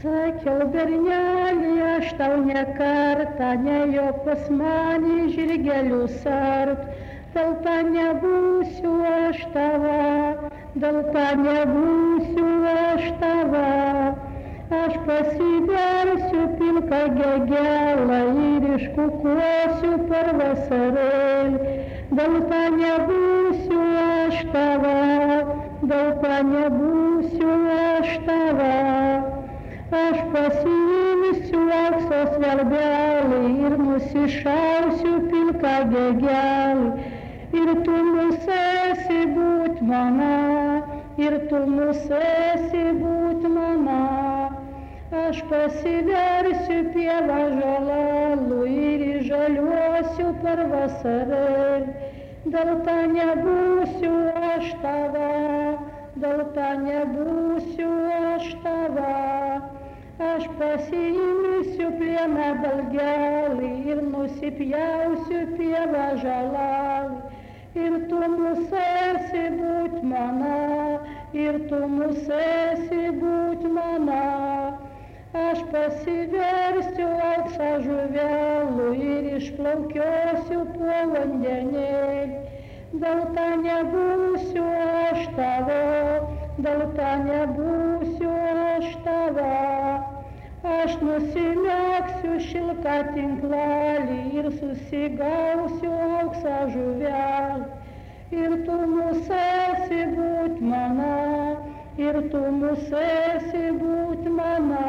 Sakiau bernelį, aš tau ne kartą, nejo pas mane žirgelių sart, dėl to nebūsiu aš tava, dėl to nebūsiu aš tava. Aš pasiversiu pilką gegelą ir iškukuosiu per vasarėlį, dėl to nebūsiu aš tava, dėl to nebūsiu aš tava. Aš pasiimsiu aukso svelbelį ir nusišausiu pilką gegelį, ir tu musėsi būt mano, ir tu musėsi būt mano. Aš pasiversiu pievą žolelų ir žaliuosiu per vasarėlį, dėl to nebūsiu aš tava, dėl to nebūsiu aš tava. Aš pasiimsiu plieną balgelį ir nusipjausiu pievą žolelį, ir tu musėsi būt mano, ir tu musėsi būt mano. Aš pasiversiu auksą žuvelų ir išplaukiosiu po vandenėlį, dėl to nebūsiu aš tavo, dėl to nebūsiu aš tava. Aš nusimegsiu šilką tinklelį ir susigausiu auksą žuvelį, ir tu musėsi būt mano, ir tu musėsi būt mano.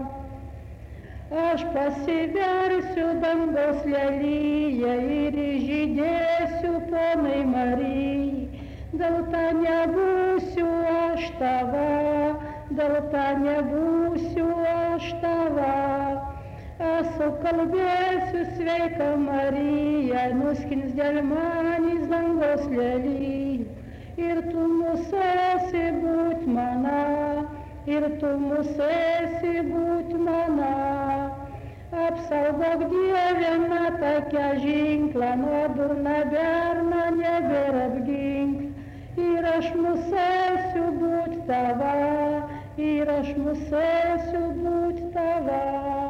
Aš pasiversiu dangos lelyje ir žydėsiu ponai Marijai, dėl to nebūsiu aš tava, dėl to nebūsiu aš tava. Aš kalbėsiu sveika Marija, nuskins dėl manęs dangos lelyje, ir tu musėsi būt mano, ir tu musėsi būt mano. Apsaugok Dieve na tokią žinklą, nuo durna berną nebėra apginklą, ir aš musėsiu būt tava, ir aš musėsiu būt tava.